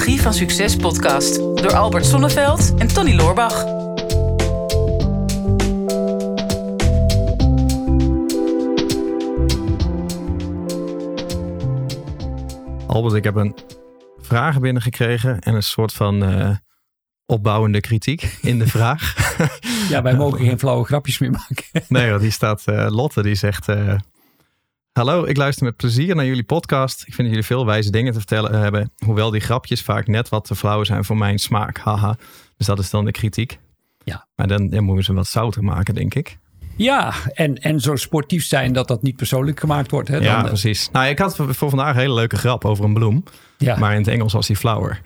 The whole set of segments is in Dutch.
Psychologie van Succes podcast door Albert Sonneveld en Tony Loorbach. Albert, ik heb een vraag binnengekregen en een soort van opbouwende kritiek in de vraag. Ja, wij mogen geen flauwe grapjes meer maken. Nee, die staat Lotte, die zegt... Hallo, ik luister met plezier naar jullie podcast. Ik vind dat jullie veel wijze dingen te vertellen hebben. Hoewel die grapjes vaak net wat te flauw zijn voor mijn smaak. Haha. Dus dat is dan de kritiek. Ja. Maar dan moeten we ze wat zouter maken, denk ik. Ja, en zo sportief zijn dat niet persoonlijk gemaakt wordt. Hè? Ja, precies. Nou, ik had voor vandaag een hele leuke grap over een bloem. Ja. Maar in het Engels was die flower.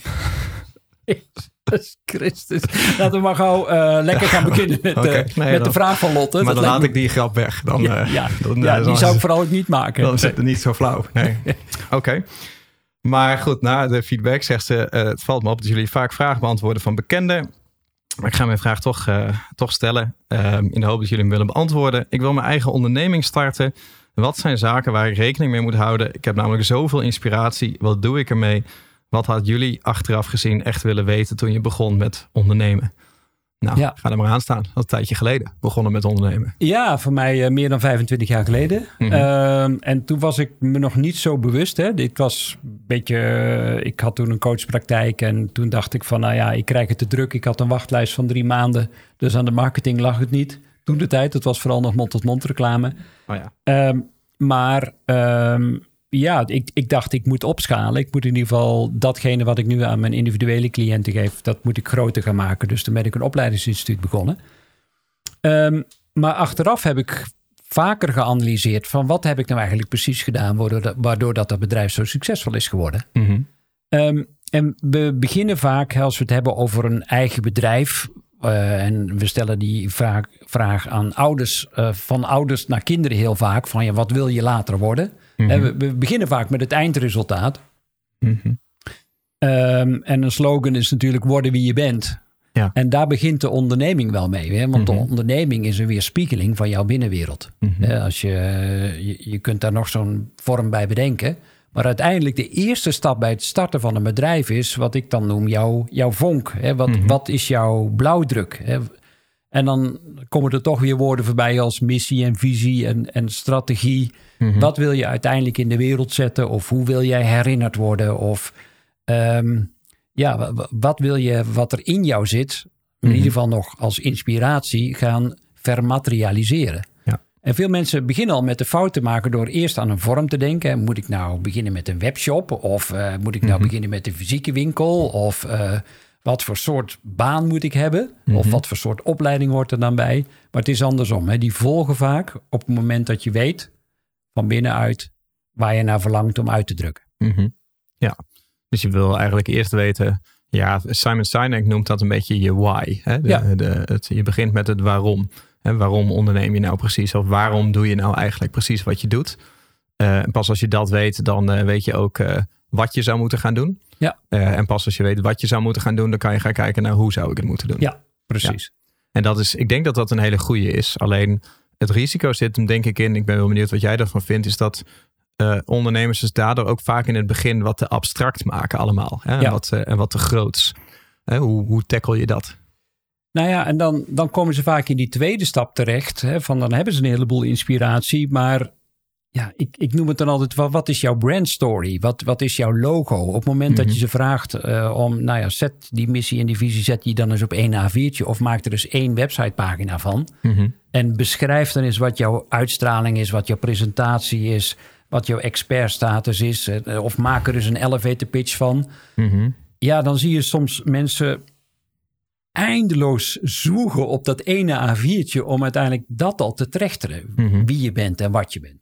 Jezus Christus. Laten we maar gauw lekker gaan beginnen met de vraag van Lotte. Maar dan laat ik die grap weg. Dan, die zou ik vooral ook niet maken. Dan is het niet zo flauw. Nee. Oké. Maar goed, na de feedback zegt ze... het valt me op dat jullie vaak vragen beantwoorden van bekenden. Maar ik ga mijn vraag toch stellen. In de hoop dat jullie hem willen beantwoorden. Ik wil mijn eigen onderneming starten. Wat zijn zaken waar ik rekening mee moet houden? Ik heb namelijk zoveel inspiratie. Wat doe ik ermee? Wat had jullie achteraf gezien echt willen weten toen je begon met ondernemen? Nou, ga er maar aan staan. Dat is een tijdje geleden begonnen met ondernemen. Ja, voor mij meer dan 25 jaar geleden. Mm-hmm. En toen was ik me nog niet zo bewust. Hè. Ik was een beetje... ik had toen een coachpraktijk en toen dacht ik van... ik krijg het te druk. Ik had een wachtlijst van 3 maanden. Dus aan de marketing lag het niet. Toen de tijd, het was vooral nog mond-tot-mond reclame. Oh ja. Ik dacht ik moet opschalen. Ik moet in ieder geval datgene wat ik nu aan mijn individuele cliënten geef... dat moet ik groter gaan maken. Dus toen ben ik een opleidingsinstituut begonnen. Maar achteraf heb ik vaker geanalyseerd... van wat heb ik nou eigenlijk precies gedaan... waardoor dat bedrijf zo succesvol is geworden. Mm-hmm. En we beginnen vaak, als we het hebben over een eigen bedrijf... en we stellen die vraag aan ouders... van ouders naar kinderen heel vaak... van wat wil je later worden... Mm-hmm. We beginnen vaak met het eindresultaat. Mm-hmm. En een slogan is natuurlijk worden wie je bent. Ja. En daar begint de onderneming wel mee. Hè? Want de onderneming is een weerspiegeling van jouw binnenwereld. Mm-hmm. Als je kunt daar nog zo'n vorm bij bedenken. Maar uiteindelijk de eerste stap bij het starten van een bedrijf is... wat ik dan noem jouw vonk. Hè? Wat is jouw blauwdruk? Hè? En dan komen er toch weer woorden voorbij als missie en visie en strategie. Mm-hmm. Wat wil je uiteindelijk in de wereld zetten? Of hoe wil jij herinnerd worden? Of wat wil je wat er in jou zit... in ieder geval nog als inspiratie gaan vermaterialiseren? Ja. En veel mensen beginnen al met de fout te maken... door eerst aan een vorm te denken. Moet ik nou beginnen met een webshop? Of moet ik nou beginnen met een fysieke winkel? Of... wat voor soort baan moet ik hebben? Mm-hmm. Of wat voor soort opleiding hoort er dan bij? Maar het is andersom. Hè? Die volgen vaak op het moment dat je weet... van binnenuit waar je naar verlangt om uit te drukken. Mm-hmm. Ja, dus je wil eigenlijk eerst weten... Ja, Simon Sinek noemt dat een beetje je why. Hè? Je begint met het waarom. En waarom onderneem je nou precies? Of waarom doe je nou eigenlijk precies wat je doet? En pas als je dat weet, dan weet je ook... wat je zou moeten gaan doen. Ja. En pas als je weet wat je zou moeten gaan doen... dan kan je gaan kijken naar hoe zou ik het moeten doen. Ja, precies. Ja. En ik denk dat dat een hele goede is. Alleen het risico zit hem denk ik in... ik ben wel benieuwd wat jij daarvan vindt... is dat ondernemers dus daardoor ook vaak in het begin... wat te abstract maken allemaal. Hè? Ja. En wat te groots. Hoe tackle je dat? Nou ja, en dan komen ze vaak in die tweede stap terecht. Hè, van dan hebben ze een heleboel inspiratie... maar ja, ik noem het dan altijd, wat is jouw brand story? Wat is jouw logo? Op het moment dat je ze vraagt om, zet die missie en die visie, zet die dan eens op 1 A4'tje of maak er dus 1 websitepagina van. Mm-hmm. En beschrijf dan eens wat jouw uitstraling is, wat jouw presentatie is, wat jouw expertstatus is. Of maak er dus een elevator pitch van. Mm-hmm. Ja, dan zie je soms mensen eindeloos zwoegen op dat ene A4'tje om uiteindelijk dat al te trechteren. Mm-hmm. Wie je bent en wat je bent.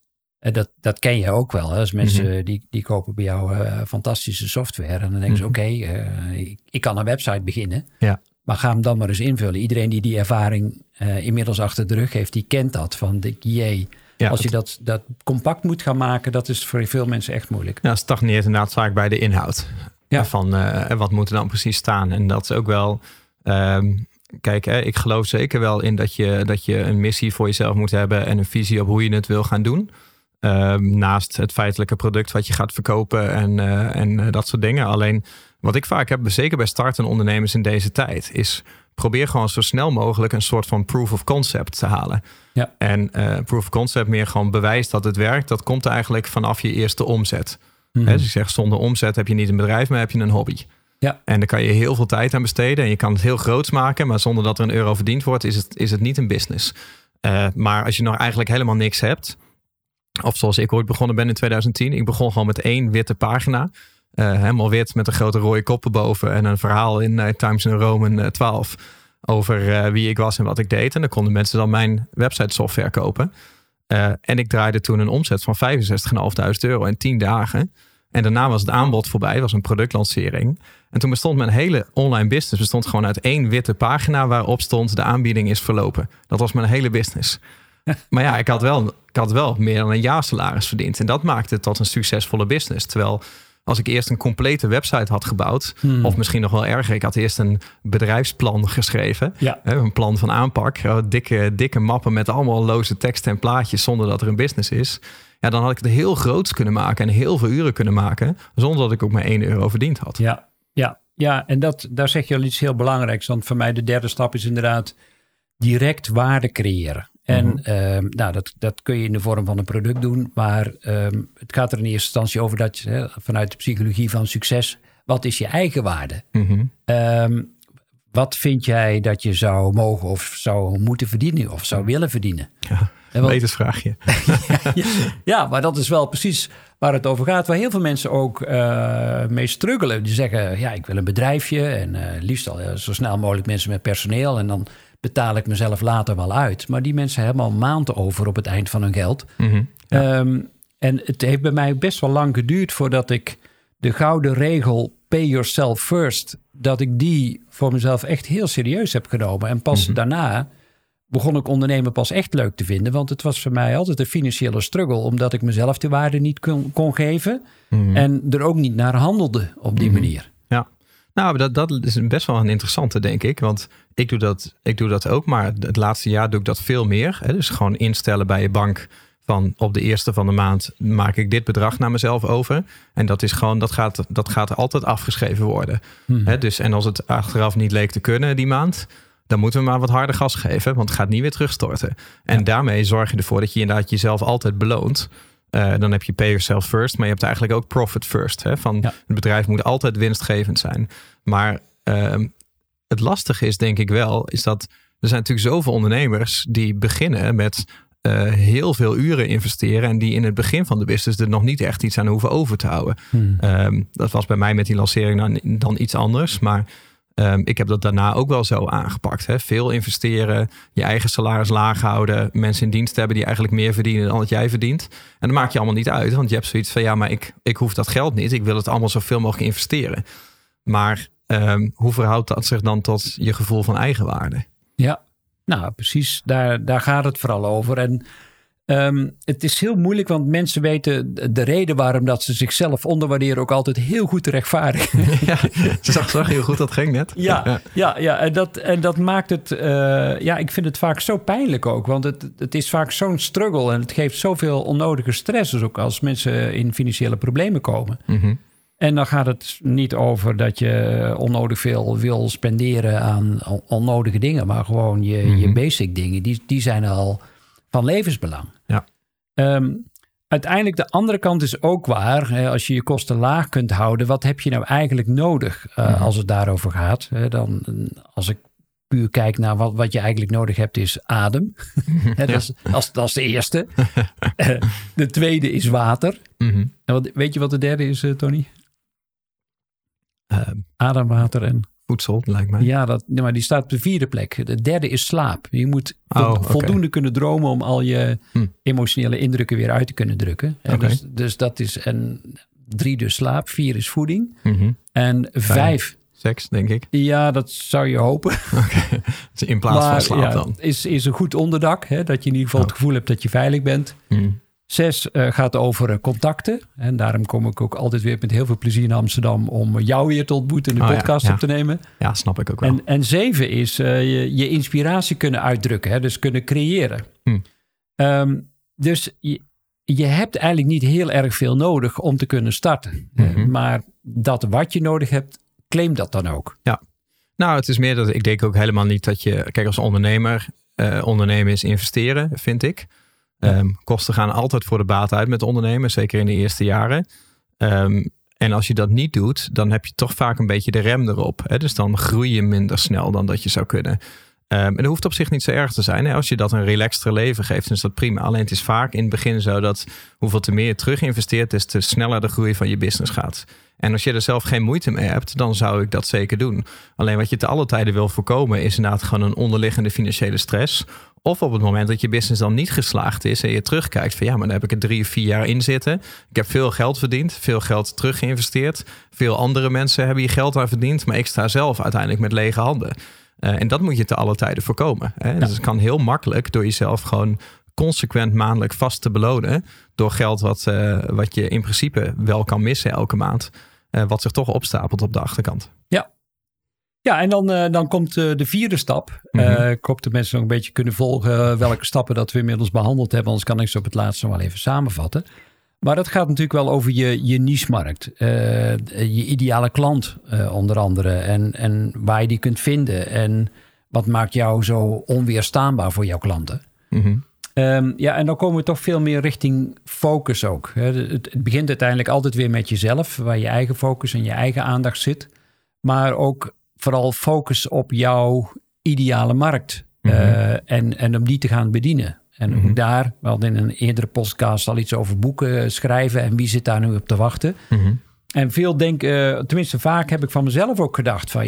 Dat ken je ook wel. Hè? Als mensen die kopen bij jou fantastische software. En dan denken ze, ik kan een website beginnen. Ja. Maar ga hem dan maar eens invullen. Iedereen die ervaring inmiddels achter de rug heeft, die kent dat. Als je dat compact moet gaan maken, dat is voor veel mensen echt moeilijk. Ja, stagneert inderdaad vaak bij de inhoud. Ja. Van wat moet er dan precies staan? En dat is ook wel... Kijk, ik geloof zeker wel in dat je een missie voor jezelf moet hebben... en een visie op hoe je het wil gaan doen... Naast het feitelijke product wat je gaat verkopen en dat soort dingen. Alleen wat ik vaak heb, zeker bij startende ondernemers in deze tijd, is probeer gewoon zo snel mogelijk een soort van proof of concept te halen. Ja. En proof of concept meer gewoon bewijs dat het werkt. Dat komt eigenlijk vanaf je eerste omzet. Mm-hmm. Dus ik zeg, zonder omzet heb je niet een bedrijf, maar heb je een hobby. Ja. En daar kan je heel veel tijd aan besteden. En je kan het heel groots maken, maar zonder dat er €1 verdiend wordt, is het niet een business. Maar als je nog eigenlijk helemaal niks hebt, of zoals ik ooit begonnen ben in 2010. Ik begon gewoon met 1 witte pagina. Helemaal wit met een grote rode kop erboven. En een verhaal in Times New Roman 12 over wie ik was en wat ik deed. En dan konden mensen dan mijn website software kopen. En ik draaide toen een omzet van €65.500 in 10 dagen. En daarna was het aanbod voorbij. Het was een productlancering. En toen bestond mijn hele online business gewoon uit 1 witte pagina waarop stond de aanbieding is verlopen. Dat was mijn hele business. Maar ja, ik had wel meer dan een jaarsalaris verdiend. En dat maakte het tot een succesvolle business. Terwijl als ik eerst een complete website had gebouwd, of misschien nog wel erger, ik had eerst een bedrijfsplan geschreven. Ja. Een plan van aanpak. Dikke mappen met allemaal loze teksten en plaatjes zonder dat er een business is. Ja, dan had ik het heel groots kunnen maken en heel veel uren kunnen maken, zonder dat ik ook maar €1 verdiend had. Ja, en daar zeg je al iets heel belangrijks. Want voor mij de derde stap is inderdaad direct waarde creëren. En dat kun je in de vorm van een product doen. Maar het gaat er in eerste instantie over dat je vanuit de psychologie van succes, wat is je eigen waarde? Wat vind jij dat je zou mogen of zou moeten verdienen of zou willen verdienen? Ja, een wetensvraagje. Ja, maar dat is wel precies waar het over gaat. Waar heel veel mensen ook mee struggelen. Die zeggen, ja, ik wil een bedrijfje en liefst al zo snel mogelijk mensen met personeel. En dan betaal ik mezelf later wel uit. Maar die mensen hebben al maanden over op het eind van hun geld. En het heeft bij mij best wel lang geduurd voordat ik de gouden regel pay yourself first, dat ik die voor mezelf echt heel serieus heb genomen. En pas daarna begon ik ondernemen pas echt leuk te vinden. Want het was voor mij altijd een financiële struggle, omdat ik mezelf de waarde niet kon geven. En er ook niet naar handelde op die manier. Ja, nou, dat is best wel een interessante, denk ik. Want ik doe dat ook, maar het laatste jaar doe ik dat veel meer. Dus gewoon instellen bij je bank van op de eerste van de maand maak ik dit bedrag naar mezelf over. En dat is gewoon, dat gaat altijd afgeschreven worden. Dus, en als het achteraf niet leek te kunnen die maand, dan moeten we maar wat harder gas geven, want het gaat niet weer terugstorten. En daarmee zorg je ervoor dat je inderdaad jezelf altijd beloont. Dan heb je pay yourself first, maar je hebt eigenlijk ook profit first. Het bedrijf moet altijd winstgevend zijn. Maar het lastige is, denk ik wel, is dat er zijn natuurlijk zoveel ondernemers die beginnen met heel veel uren investeren en die in het begin van de business er nog niet echt iets aan hoeven over te houden. Dat was bij mij met die lancering dan iets anders, maar ik heb dat daarna ook wel zo aangepakt. Veel investeren, je eigen salaris laag houden, mensen in dienst hebben die eigenlijk meer verdienen dan wat jij verdient. En dat maakt je allemaal niet uit, want je hebt zoiets van ja, maar ik hoef dat geld niet. Ik wil het allemaal zoveel mogelijk investeren. Maar hoe verhoudt dat zich dan tot je gevoel van eigenwaarde? Ja, nou precies. Daar gaat het vooral over. En het is heel moeilijk, want mensen weten de reden waarom dat ze zichzelf onderwaarderen ook altijd heel goed te rechtvaardigen. Ja, zag heel goed, dat ging net. Ja. En dat maakt het, ik vind het vaak zo pijnlijk ook, want het is vaak zo'n struggle en het geeft zoveel onnodige stress, dus ook als mensen in financiële problemen komen. En dan gaat het niet over dat je onnodig veel wil spenderen aan onnodige dingen, maar gewoon je basic dingen, die zijn al van levensbelang. Ja. Uiteindelijk de andere kant is ook waar. Als je je kosten laag kunt houden, wat heb je nou eigenlijk nodig als het daarover gaat? Dan, als ik puur kijk naar wat je eigenlijk nodig hebt, is adem. Dat is de eerste. De tweede is water. En weet je wat de derde is, Tony? Adem, water en voedsel, lijkt mij. Ja, maar die staat op de 4e plek. De derde is slaap. Je moet voldoende kunnen dromen om al je emotionele indrukken weer uit te kunnen drukken. Dus dat is 3 dus slaap, 4 is voeding. En 5... Seks, denk ik. Ja, dat zou je hopen. Dus in plaats van slaap dan. Is een goed onderdak. Dat je in ieder geval het gevoel hebt dat je veilig bent. 6 gaat over contacten. En daarom kom ik ook altijd weer met heel veel plezier naar Amsterdam om jou weer te ontmoeten en de podcast op te nemen. Ja, snap ik ook wel. En 7 is je inspiratie kunnen uitdrukken. Dus kunnen creëren. Dus je hebt eigenlijk niet heel erg veel nodig om te kunnen starten. Maar dat wat je nodig hebt, claim dat dan ook. Ja, nou het is meer dat ik denk ook helemaal niet dat je... Kijk, als ondernemer, ondernemen is investeren, vind ik. Kosten gaan altijd voor de baat uit met ondernemen, zeker in de eerste jaren. En als je dat niet doet, dan heb je toch vaak een beetje de rem erop. Hè? Dus dan groei je minder snel dan dat je zou kunnen. En dat hoeft op zich niet zo erg te zijn. Hè? Als je dat een relaxter leven geeft, dan is dat prima. Alleen het is vaak in het begin zo dat hoeveel te meer je terug investeert, des te sneller de groei van je business gaat. En als je er zelf geen moeite mee hebt, dan zou ik dat zeker doen. Alleen wat je te alle tijden wil voorkomen, is inderdaad gewoon een onderliggende financiële stress. Of op het moment dat je business dan niet geslaagd is en je terugkijkt van ja, maar dan heb ik er 3 of 4 jaar in zitten. Ik heb veel geld verdiend, veel geld terug geïnvesteerd. Veel andere mensen hebben hier geld aan verdiend, maar ik sta zelf uiteindelijk met lege handen. En dat moet je te alle tijden voorkomen. Hè? Dus het kan heel makkelijk door jezelf gewoon consequent maandelijk vast te belonen door geld wat je in principe wel kan missen elke maand. Wat zich toch opstapelt op de achterkant. Ja, en dan komt de 4e stap. Ik hoop dat mensen nog een beetje kunnen volgen welke stappen dat we inmiddels behandeld hebben. Anders kan ik ze op het laatst nog wel even samenvatten. Maar dat gaat natuurlijk wel over je niche-markt. Je ideale klant onder andere. En waar je die kunt vinden. En wat maakt jou zo onweerstaanbaar voor jouw klanten. En dan komen we toch veel meer richting focus ook. Het begint uiteindelijk altijd weer met jezelf. Waar je eigen focus en je eigen aandacht zit. Maar ook vooral focus op jouw ideale markt. En om die te gaan bedienen. En ook daar, we hadden in een eerdere podcast al iets over boeken schrijven. En wie zit daar nu op te wachten? En veel denken, tenminste vaak heb ik van mezelf ook gedacht van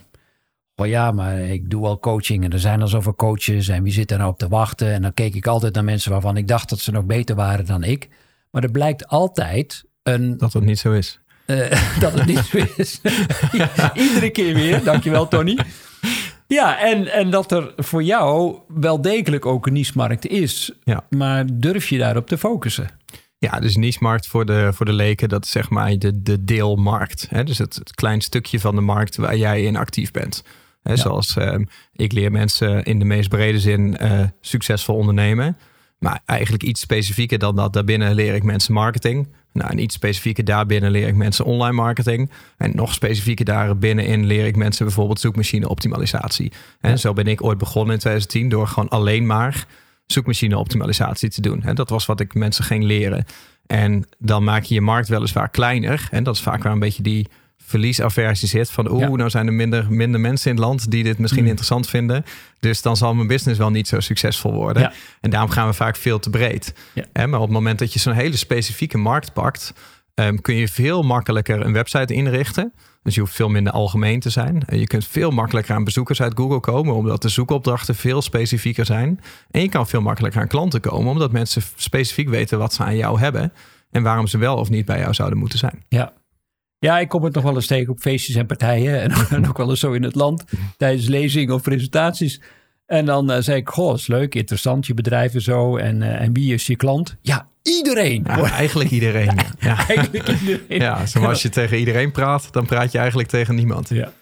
maar ik doe al coaching en er zijn al zoveel coaches. En wie zit daar nou op te wachten? En dan keek ik altijd naar mensen waarvan ik dacht dat ze nog beter waren dan ik. Maar er blijkt altijd dat het niet zo is. Dat het niet zo is. Iedere keer weer. Dankjewel, Tony. Ja, en dat er voor jou wel degelijk ook een niche-markt is. Ja. Maar durf je daarop te focussen? Ja, dus niche-markt voor de leken, dat is zeg maar de deelmarkt. Hè? Dus het klein stukje van de markt waar jij in actief bent. Hè? Ja. Zoals ik leer mensen in de meest brede zin succesvol ondernemen. Maar eigenlijk iets specifieker dan dat. Daarbinnen leer ik mensen marketing. Nou, en iets specifieker daarbinnen leer ik mensen online marketing. En nog specifieker daarbinnenin leer ik mensen bijvoorbeeld zoekmachine optimalisatie. En zo ben ik ooit begonnen in 2010 door gewoon alleen maar zoekmachine optimalisatie te doen. En dat was wat ik mensen ging leren. En dan maak je je markt weliswaar kleiner. En dat is vaak waar een beetje die verliesaversie zit. Van nou zijn er minder mensen in het land die dit misschien interessant vinden. Dus dan zal mijn business wel niet zo succesvol worden. Ja. En daarom gaan we vaak veel te breed. Ja. Maar op het moment dat je zo'n hele specifieke markt pakt, kun je veel makkelijker een website inrichten. Dus je hoeft veel minder algemeen te zijn. Je kunt veel makkelijker aan bezoekers uit Google komen, omdat de zoekopdrachten veel specifieker zijn. En je kan veel makkelijker aan klanten komen, omdat mensen specifiek weten wat ze aan jou hebben en waarom ze wel of niet bij jou zouden moeten zijn. Ja, ik kom het nog wel eens tegen op feestjes en partijen. En ook wel eens zo in het land. Tijdens lezingen of presentaties. En dan zei ik, is leuk, interessant, je bedrijf en zo. En wie is je klant? Ja, iedereen. Ja, eigenlijk iedereen. Ja. Eigenlijk iedereen. Ja, zoals als je tegen iedereen praat, dan praat je eigenlijk tegen niemand. Ja.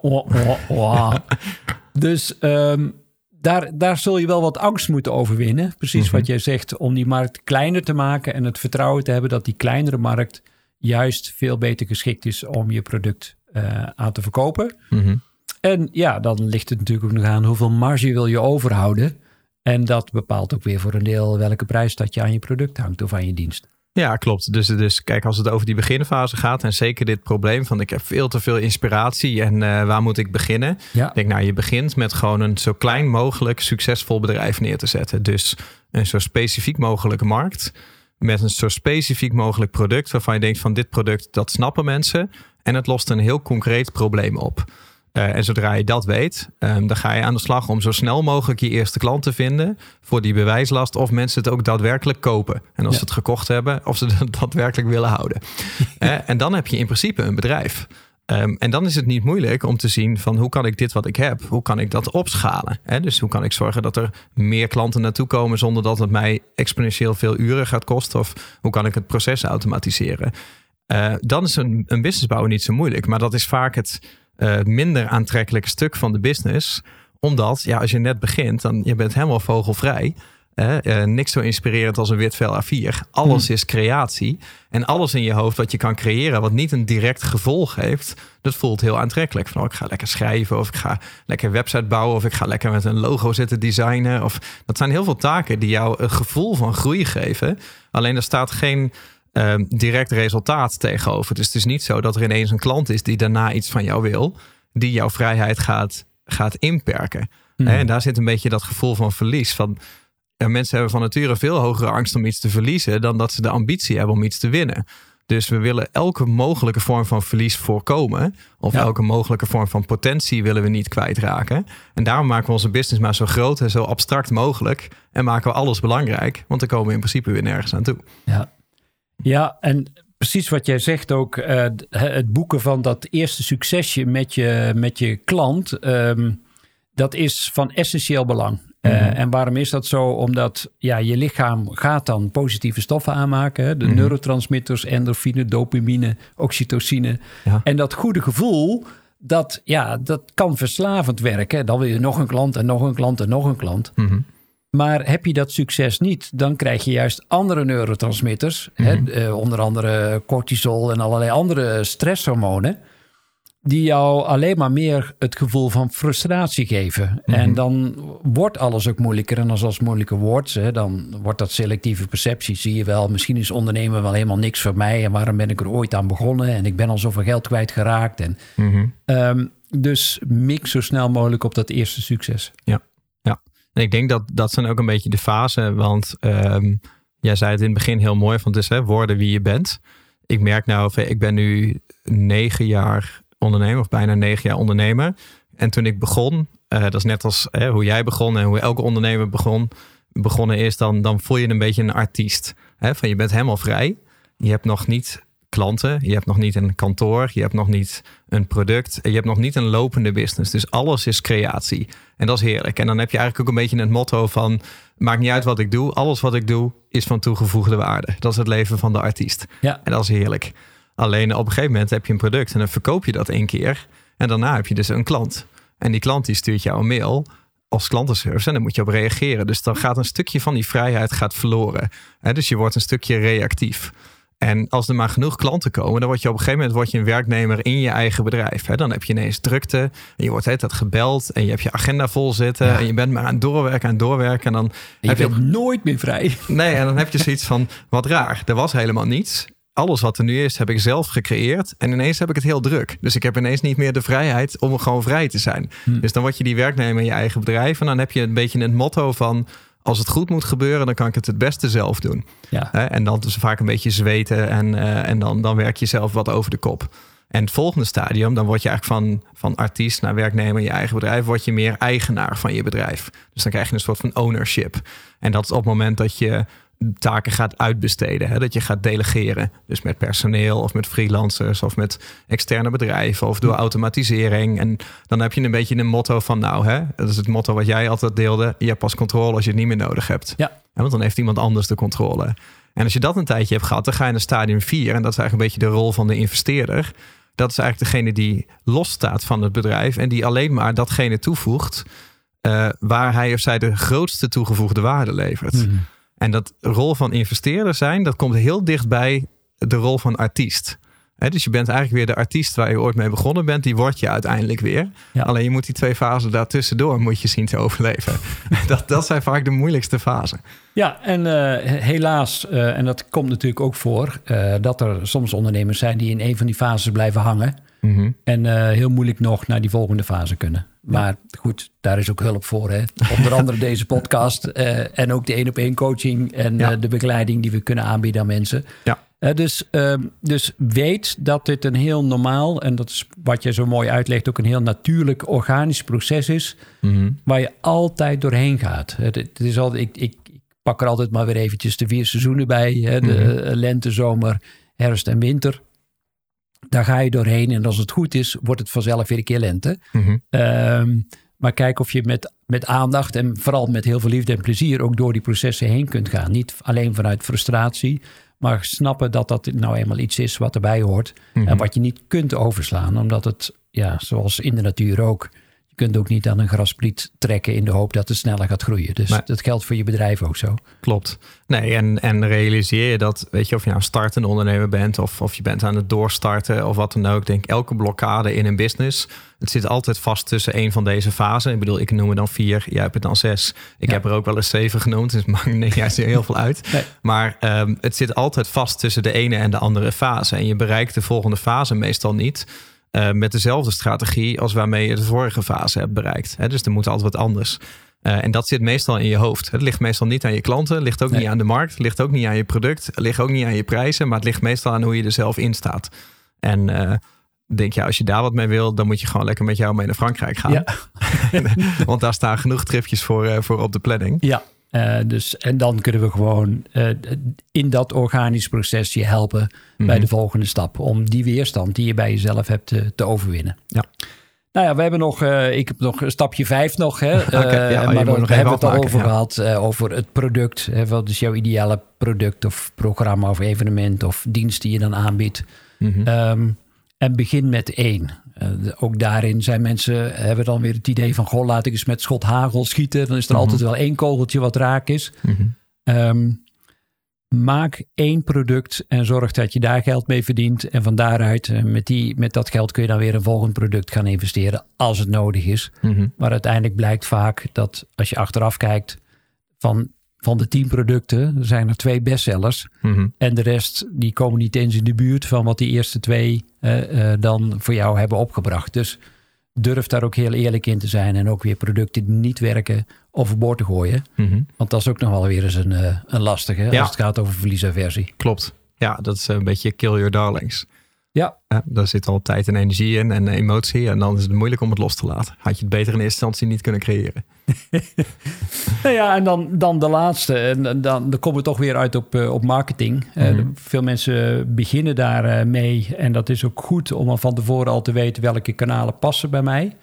Dus daar zul je wel wat angst moeten overwinnen. Precies wat jij zegt, om die markt kleiner te maken. En het vertrouwen te hebben dat die kleinere markt juist veel beter geschikt is om je product aan te verkopen. En ja, dan ligt het natuurlijk ook nog aan hoeveel marge wil je overhouden. En dat bepaalt ook weer voor een deel welke prijs dat je aan je product hangt of aan je dienst. Ja, klopt. Dus kijk, als het over die beginfase gaat en zeker dit probleem van ik heb veel te veel inspiratie en waar moet ik beginnen? Ja. Ik denk, je begint met gewoon een zo klein mogelijk succesvol bedrijf neer te zetten. Dus een zo specifiek mogelijke markt met een zo specifiek mogelijk product waarvan je denkt van dit product, dat snappen mensen en het lost een heel concreet probleem op. En zodra je dat weet, dan ga je aan de slag om zo snel mogelijk je eerste klant te vinden voor die bewijslast of mensen het ook daadwerkelijk kopen. En als ze het gekocht hebben, of ze het daadwerkelijk willen houden. En dan heb je in principe een bedrijf. En dan is het niet moeilijk om te zien van hoe kan ik dit wat ik heb, hoe kan ik dat opschalen? Dus hoe kan ik zorgen dat er meer klanten naartoe komen zonder dat het mij exponentieel veel uren gaat kosten? Of hoe kan ik het proces automatiseren? Dan is een business bouwen niet zo moeilijk, maar dat is vaak het minder aantrekkelijke stuk van de business. Omdat, als je net begint, dan je bent helemaal vogelvrij. niks zo inspirerend als een wit vel A4. Alles is creatie. En alles in je hoofd wat je kan creëren, wat niet een direct gevolg heeft, dat voelt heel aantrekkelijk. Van, ik ga lekker schrijven, of ik ga lekker een website bouwen, of ik ga lekker met een logo zitten designen. Dat zijn heel veel taken die jou een gevoel van groei geven. Alleen er staat geen direct resultaat tegenover. Dus het is niet zo dat er ineens een klant is die daarna iets van jou wil, die jouw vrijheid gaat inperken. En daar zit een beetje dat gevoel van verlies. Van, mensen hebben van nature veel hogere angst om iets te verliezen dan dat ze de ambitie hebben om iets te winnen. Dus we willen elke mogelijke vorm van verlies voorkomen. Of elke mogelijke vorm van potentie willen we niet kwijtraken. En daarom maken we onze business maar zo groot en zo abstract mogelijk. En maken we alles belangrijk. Want dan komen we in principe weer nergens aan toe. Ja, en precies wat jij zegt ook. Het boeken van dat eerste succesje met je klant. Dat is van essentieel belang. En waarom is dat zo? Omdat je lichaam gaat dan positieve stoffen aanmaken. Hè? De neurotransmitters, endorfine, dopamine, oxytocine. Ja. En dat goede gevoel, dat kan verslavend werken. Dan wil je nog een klant en nog een klant en nog een klant. Maar heb je dat succes niet, dan krijg je juist andere neurotransmitters. Onder andere cortisol en allerlei andere stresshormonen. Die jou alleen maar meer het gevoel van frustratie geven. En dan wordt alles ook moeilijker. En als moeilijker wordt, dan wordt dat selectieve perceptie. Zie je wel, misschien is ondernemen wel helemaal niks voor mij. En waarom ben ik er ooit aan begonnen? En ik ben al zoveel geld kwijtgeraakt. Dus mix zo snel mogelijk op dat eerste succes. Ja. En ik denk dat zijn ook een beetje de fase. Want jij zei het in het begin heel mooi. Van het is worden wie je bent. Ik merk ik ben nu 9 jaar ondernemer, of bijna 9 jaar ondernemer. En toen ik begon, dat is net als hoe jij begon en hoe elke ondernemer begonnen is, dan voel je een beetje een artiest. Van je bent helemaal vrij. Je hebt nog niet klanten, je hebt nog niet een kantoor, je hebt nog niet een product, je hebt nog niet een lopende business. Dus alles is creatie. En dat is heerlijk. En dan heb je eigenlijk ook een beetje het motto van, maakt niet uit wat ik doe, alles wat ik doe is van toegevoegde waarde. Dat is het leven van de artiest. Ja. En dat is heerlijk. Alleen op een gegeven moment heb je een product en dan verkoop je dat 1 keer. En daarna heb je dus een klant. En die klant die stuurt jou een mail als klantenservice en dan moet je op reageren. Dus dan gaat een stukje van die vrijheid verloren. Dus je wordt een stukje reactief. En als er maar genoeg klanten komen, dan word je op een gegeven moment een werknemer in je eigen bedrijf. Dan heb je ineens drukte en je wordt de hele tijd gebeld en je hebt je agenda vol zitten en je bent maar aan het doorwerken. En dan heb je nooit meer vrij. Nee, en dan heb je zoiets van, wat raar, er was helemaal niets. Alles wat er nu is, heb ik zelf gecreëerd. En ineens heb ik het heel druk. Dus ik heb ineens niet meer de vrijheid om gewoon vrij te zijn. Dus dan word je die werknemer in je eigen bedrijf. En dan heb je een beetje het motto van, als het goed moet gebeuren, dan kan ik het beste zelf doen. Ja. En dan dus vaak een beetje zweten. En dan werk je zelf wat over de kop. En het volgende stadium, dan word je eigenlijk van artiest naar werknemer in je eigen bedrijf, word je meer eigenaar van je bedrijf. Dus dan krijg je een soort van ownership. En dat is op het moment dat je taken gaat uitbesteden. Dat je gaat delegeren. Dus met personeel of met freelancers of met externe bedrijven of door automatisering. En dan heb je een beetje een motto van dat is het motto wat jij altijd deelde. Je hebt pas controle als je het niet meer nodig hebt. Ja. Want dan heeft iemand anders de controle. En als je dat een tijdje hebt gehad, dan ga je naar stadium 4. En dat is eigenlijk een beetje de rol van de investeerder. Dat is eigenlijk degene die losstaat van het bedrijf en die alleen maar datgene toevoegt waar hij of zij de grootste toegevoegde waarde levert. En dat rol van investeerder zijn, dat komt heel dichtbij de rol van artiest. Dus je bent eigenlijk weer de artiest waar je ooit mee begonnen bent. Die word je uiteindelijk weer. Ja. Alleen je moet die 2 fasen daartussendoor moet je zien te overleven. dat zijn vaak de moeilijkste fasen. Ja, en helaas, en dat komt natuurlijk ook voor, dat er soms ondernemers zijn die in een van die fases blijven hangen. En heel moeilijk nog naar die volgende fase kunnen. Maar goed, daar is ook hulp voor. Hè? Onder andere deze podcast en ook de 1-op-1 coaching en de begeleiding die we kunnen aanbieden aan mensen. Ja. Dus weet dat dit een heel normaal, en dat is wat je zo mooi uitlegt, ook een heel natuurlijk organisch proces is, waar je altijd doorheen gaat. Het is altijd, ik pak er altijd maar weer eventjes de 4 seizoenen bij. Hè? De lente, zomer, herfst en winter. Daar ga je doorheen en als het goed is, wordt het vanzelf weer een keer lente. Maar kijk of je met aandacht en vooral met heel veel liefde en plezier ook door die processen heen kunt gaan. Niet alleen vanuit frustratie, maar snappen dat dat nou eenmaal iets is wat erbij hoort. En wat je niet kunt overslaan, omdat het, zoals in de natuur ook, je kunt ook niet aan een graspriet trekken in de hoop dat het sneller gaat groeien. Dus dat geldt voor je bedrijf ook zo. Klopt. Nee, en realiseer je dat, weet je, of je nou een startende ondernemer bent of je bent aan het doorstarten of wat dan ook. Ik denk elke blokkade in een business, het zit altijd vast tussen een van deze fasen. Ik bedoel, ik noem er dan 4, jij hebt het dan 6. Ik heb er ook wel eens 7 genoemd, dus het maakt niet juist heel veel uit. Nee. Maar het zit altijd vast tussen de ene en de andere fase. En je bereikt de volgende fase meestal niet met dezelfde strategie als waarmee je de vorige fase hebt bereikt. Dus er moet altijd wat anders. En dat zit meestal in je hoofd. Het ligt meestal niet aan je klanten, het ligt ook niet aan de markt, het ligt ook niet aan je product, het ligt ook niet aan je prijzen, maar het ligt meestal aan hoe je er zelf in staat. En denk je, als je daar wat mee wil, dan moet je gewoon lekker met jou mee naar Frankrijk gaan. Ja. Want daar staan genoeg tripjes voor op de planning. Ja. En dan kunnen we gewoon in dat organisch proces je helpen bij de volgende stap. Om die weerstand die je bij jezelf hebt te overwinnen. Ja. Nou ja, we hebben ik heb nog een stapje 5 nog. Hè? Maar daar hebben we het al over gehad. Over het product. Hè? Wat is jouw ideale product of programma of evenement of dienst die je dan aanbiedt? Mm-hmm. En begin met 1. Ook daarin zijn mensen, hebben dan weer het idee van, goh, laat ik eens met schot hagel schieten. Dan is er altijd wel 1 kogeltje wat raak is. Mm-hmm. Maak 1 product en zorg dat je daar geld mee verdient. En van daaruit, met dat geld kun je dan weer een volgend product gaan investeren als het nodig is. Mm-hmm. Maar uiteindelijk blijkt vaak dat als je achteraf kijkt, van de 10 producten zijn er 2 bestsellers. Mm-hmm. En de rest, die komen niet eens in de buurt van wat die eerste 2 dan voor jou hebben opgebracht. Dus durf daar ook heel eerlijk in te zijn. En ook weer producten die niet werken overboord te gooien. Mm-hmm. Want dat is ook nog wel weer eens een lastige. Als het gaat over verliesaversie. Klopt. Ja, dat is een beetje kill your darlings. Ja. Daar zit al tijd en energie in en emotie. En dan is het moeilijk om het los te laten. Had je het beter in eerste instantie niet kunnen creëren. Nou ja, en dan de laatste. En dan komen we toch weer uit op marketing. Mm-hmm. Veel mensen beginnen daar mee. En dat is ook goed om van tevoren al te weten welke kanalen passen bij mij.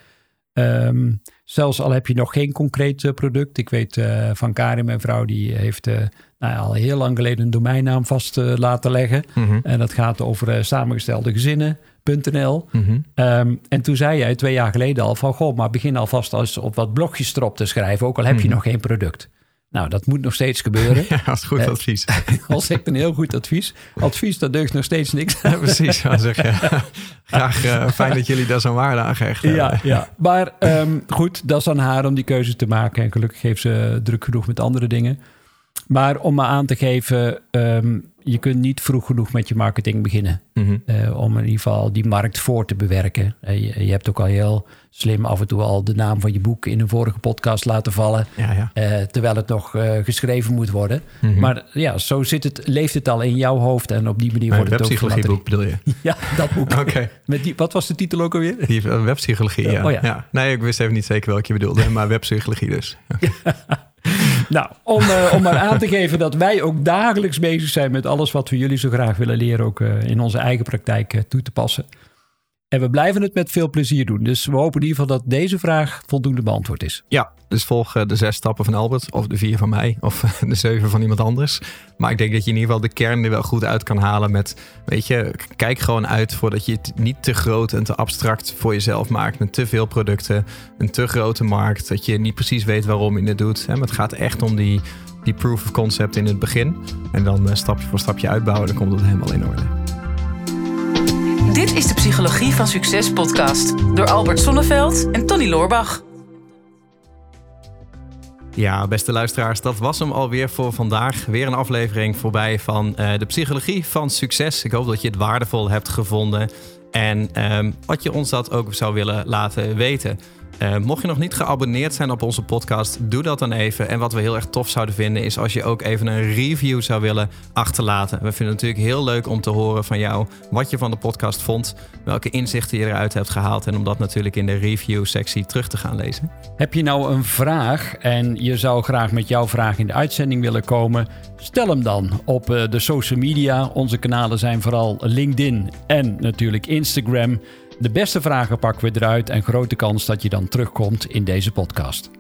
Zelfs al heb je nog geen concreet product. Ik weet van Karin, mijn vrouw, die heeft al heel lang geleden een domeinnaam vast laten leggen. Mm-hmm. En dat gaat over samengesteldegezinnen.nl. Mm-hmm. En toen zei jij 2 jaar geleden al van, goh, maar begin alvast op wat blogjes erop te schrijven, ook al heb je nog geen product. Nou, dat moet nog steeds gebeuren. Ja, dat is goed advies. Dat is echt een heel goed advies. Advies, dat deugt nog steeds niks. Ja, precies, wat zeg je. Graag, fijn dat jullie daar zo'n waarde aan gehecht hebben. Ja. Maar goed, dat is aan haar om die keuze te maken. En gelukkig heeft ze druk genoeg met andere dingen. Maar om me aan te geven, je kunt niet vroeg genoeg met je marketing beginnen. Mm-hmm. Om in ieder geval die markt voor te bewerken. Je hebt ook al heel slim af en toe al de naam van je boek in een vorige podcast laten vallen. Ja. Terwijl het nog geschreven moet worden. Mm-hmm. Maar ja, zo leeft het al in jouw hoofd. En op die manier wordt het ook webpsychologieboek bedoel je? Ja, dat boek. Okay. Wat was de titel ook alweer? Die webpsychologie, ja. Oh, ja. Nee, ik wist even niet zeker welke je bedoelde. Maar webpsychologie dus. Nou, om maar aan te geven dat wij ook dagelijks bezig zijn met alles wat we jullie zo graag willen leren, ook in onze eigen praktijk toe te passen. En we blijven het met veel plezier doen. Dus we hopen in ieder geval dat deze vraag voldoende beantwoord is. Ja, dus volg de 6 stappen van Albert. Of de 4 van mij. Of de 7 van iemand anders. Maar ik denk dat je in ieder geval de kern er wel goed uit kan halen met, weet je, kijk gewoon uit voordat je het niet te groot en te abstract voor jezelf maakt. Met te veel producten, een te grote markt. Dat je niet precies weet waarom je het doet. Maar het gaat echt om die proof of concept in het begin. En dan stapje voor stapje uitbouwen. Dan komt het helemaal in orde. Dit is de Psychologie van Succes podcast door Albert Sonneveld en Tony Loorbach. Ja, beste luisteraars, dat was hem alweer voor vandaag. Weer een aflevering voorbij van de Psychologie van Succes. Ik hoop dat je het waardevol hebt gevonden en wat je ons dat ook zou willen laten weten. Mocht je nog niet geabonneerd zijn op onze podcast, doe dat dan even. En wat we heel erg tof zouden vinden is als je ook even een review zou willen achterlaten. We vinden het natuurlijk heel leuk om te horen van jou wat je van de podcast vond, welke inzichten je eruit hebt gehaald en om dat natuurlijk in de review-sectie terug te gaan lezen. Heb je nou een vraag en je zou graag met jouw vraag in de uitzending willen komen? Stel hem dan op de social media. Onze kanalen zijn vooral LinkedIn en natuurlijk Instagram. De beste vragen pakken we eruit en grote kans dat je dan terugkomt in deze podcast.